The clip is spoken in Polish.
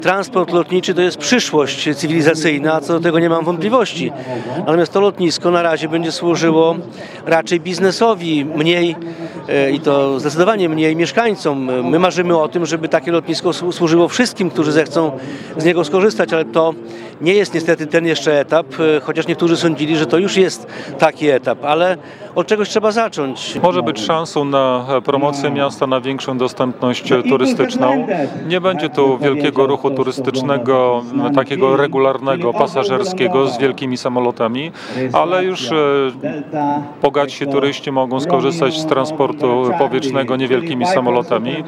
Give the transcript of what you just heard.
Transport lotniczy to jest przyszłość cywilizacyjna, co do tego nie mam wątpliwości. Natomiast to lotnisko na razie będzie służyło raczej biznesowi, mniej i to zdecydowanie mniej mieszkańcom. My marzymy o tym, żeby takie lotnisko służyło wszystkim, którzy zechcą z niego skorzystać, ale to nie jest niestety ten jeszcze etap, chociaż niektórzy sądzili, że to już jest taki etap, ale od czegoś trzeba zacząć. Może być szansą na promocję miasta, na większą dostępność turystyczną. Nie będzie tu wielkiego ruchu turystycznego, takiego regularnego, pasażerskiego z wielkimi samolotami, ale już bogatsi turyści mogą skorzystać z transportu powietrznego niewielkimi samolotami.